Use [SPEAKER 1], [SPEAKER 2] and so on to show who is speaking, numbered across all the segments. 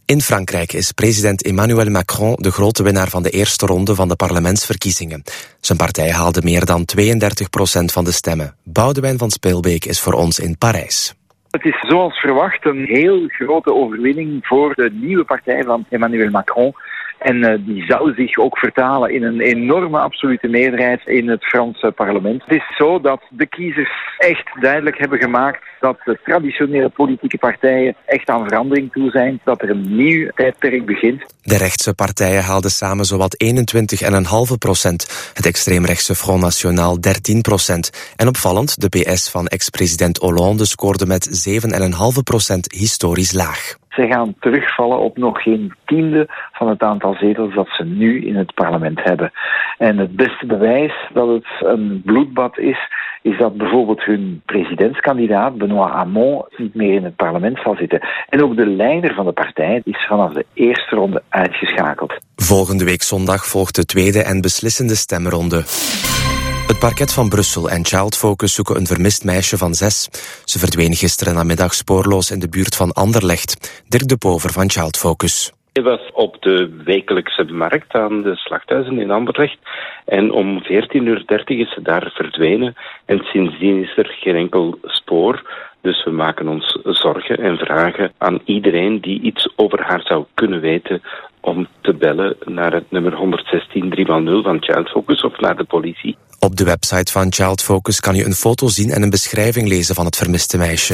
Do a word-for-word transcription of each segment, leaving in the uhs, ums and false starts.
[SPEAKER 1] In Frankrijk is president Emmanuel Macron de grote winnaar van de eerste ronde van de parlementsverkiezingen. Zijn partij haalde meer dan tweeëndertig procent van de stemmen. Boudewijn van Speelbeek is voor ons in Parijs.
[SPEAKER 2] Het is zoals verwacht een heel grote overwinning voor de nieuwe partij van Emmanuel Macron. En uh, die zou zich ook vertalen in een enorme absolute meerderheid in het Franse parlement. Het is zo dat de kiezers echt duidelijk hebben gemaakt dat de traditionele politieke partijen echt aan verandering toe zijn. Dat er een nieuw tijdperk begint.
[SPEAKER 1] De rechtse partijen haalden samen zowat eenentwintig komma vijf procent. Het extreemrechtse Front National dertien procent. En opvallend, de P S van ex-president Hollande scoorde met zeven komma vijf procent historisch laag.
[SPEAKER 2] Ze gaan terugvallen op nog geen tiende van het aantal zetels dat ze nu in het parlement hebben. En het beste bewijs dat het een bloedbad is, is dat bijvoorbeeld hun presidentskandidaat, Benoît Hamon, niet meer in het parlement zal zitten. En ook de leider van de partij is vanaf de eerste ronde uitgeschakeld.
[SPEAKER 1] Volgende week zondag volgt de tweede en beslissende stemronde. Het parket van Brussel en Child Focus zoeken een vermist meisje van zes. Ze verdween gisteren namiddag spoorloos in de buurt van Anderlecht. Dirk de Pover van Child Focus.
[SPEAKER 3] Hij was op de wekelijkse markt aan de slachthuizen in Anderlecht. En om veertien uur dertig is ze daar verdwenen. En sindsdien is er geen enkel spoor. Dus we maken ons zorgen en vragen aan iedereen die iets over haar zou kunnen weten om te bellen naar het nummer honderdzestien driehonderd van Child Focus of naar de politie.
[SPEAKER 1] Op de website van Child Focus kan je een foto zien en een beschrijving lezen van het vermiste meisje.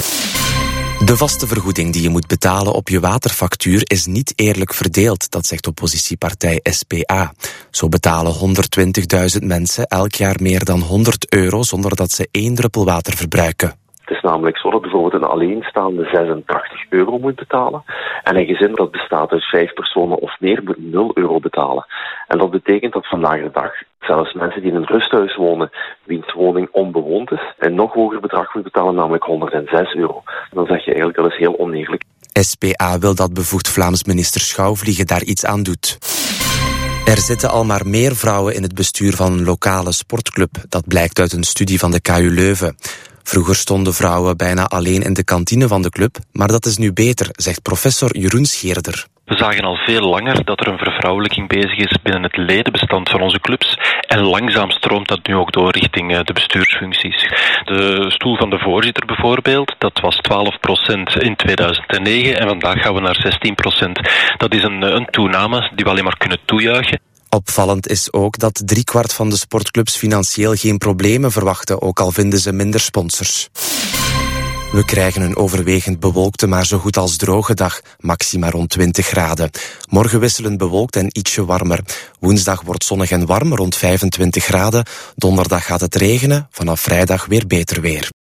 [SPEAKER 1] De vaste vergoeding die je moet betalen op je waterfactuur is niet eerlijk verdeeld, dat zegt oppositiepartij S P A. Zo betalen honderdtwintigduizend mensen elk jaar meer dan honderd euro zonder dat ze één druppel water verbruiken.
[SPEAKER 4] Het is namelijk zo dat bijvoorbeeld een alleenstaande zesentachtig euro moet betalen. En een gezin dat bestaat uit vijf personen of meer moet nul euro betalen. En dat betekent dat vandaag de dag zelfs mensen die in een rusthuis wonen, wiens woning onbewoond is, een nog hoger bedrag moet betalen, namelijk honderdzes euro. En dan zeg je eigenlijk dat is heel oneerlijk.
[SPEAKER 1] S P A wil dat bevoegd Vlaams minister Schouwvliegen daar iets aan doet. Er zitten al maar meer vrouwen in het bestuur van een lokale sportclub. Dat blijkt uit een studie van de K U Leuven. Vroeger stonden vrouwen bijna alleen in de kantine van de club, maar dat is nu beter, zegt professor Jeroen Scheerder.
[SPEAKER 5] We zagen al veel langer dat er een vervrouwelijking bezig is binnen het ledenbestand van onze clubs. En langzaam stroomt dat nu ook door richting de bestuursfuncties. De stoel van de voorzitter bijvoorbeeld, dat was twaalf procent in tweeduizend negen en vandaag gaan we naar zestien procent. Dat is een, een toename die we alleen maar kunnen toejuichen.
[SPEAKER 1] Opvallend is ook dat driekwart van de sportclubs financieel geen problemen verwachten, ook al vinden ze minder sponsors. We krijgen een overwegend bewolkte, maar zo goed als droge dag, maxima rond twintig graden. Morgen wisselend bewolkt en ietsje warmer. Woensdag wordt zonnig en warm, rond vijfentwintig graden. Donderdag gaat het regenen, vanaf vrijdag weer beter weer.